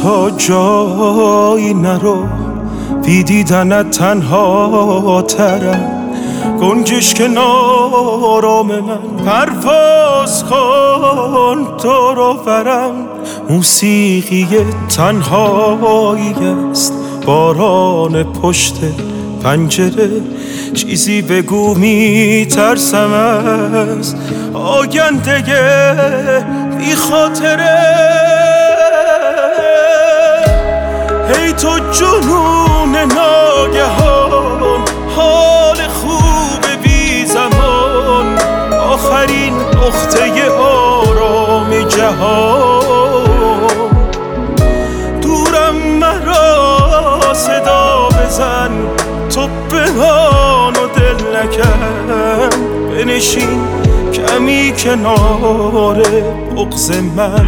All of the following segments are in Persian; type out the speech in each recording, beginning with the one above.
تا جایی نرو، بی دیدنت تنها ترم. گنجش کنار من پرواز کن، تو رو برم. موسیقی تنهایی است، باران پشت پنجره. چیزی بگو میترسم از آینده بی خاطره. هی تو جنون ناگهان، حال خوب بی زمان. آخرین نقطه آرام جهان. دورم مرا صدا بزن، تو بمان و دل نکن. بنشین کمی کنار بغض من.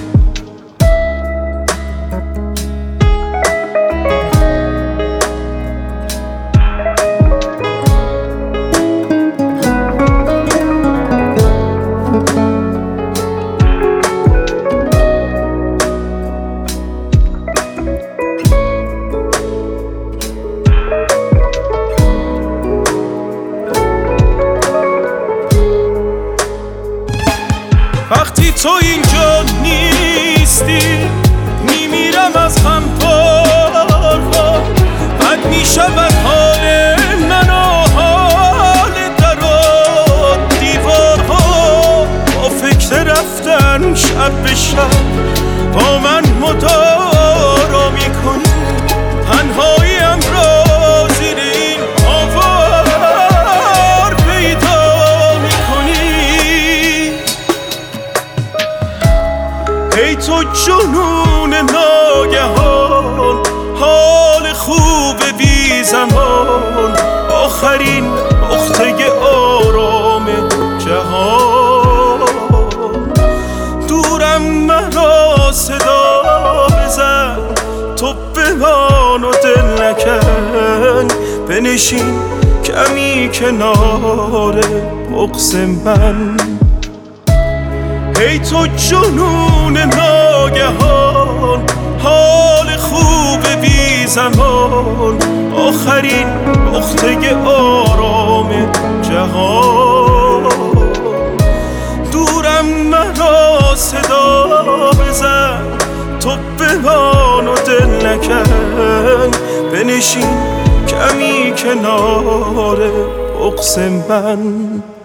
وقتی تو اینجا نیستی میمیرم از غم پارها. بد میشود حال من و حال در و دیوارها. با فکر رفتن شب به شب با من مدارا میکنی. تنهاییم را زیر این آوار پیدا میکنی. ای تو جنون ناگهان، حال خوب بی زمان. آخرین نقطه آرام جهان. دورم مرا صدا بزن، تو بمان و دل نکن. بنشین کمی کنار بغض من. ای تو جنون ناگهان، حال خوب بی زمان. آخرین نقطه آرام جهان. دورم مرا صدا بزن، تو بمان و دل نکن. بنشین کمی کنار بغض من.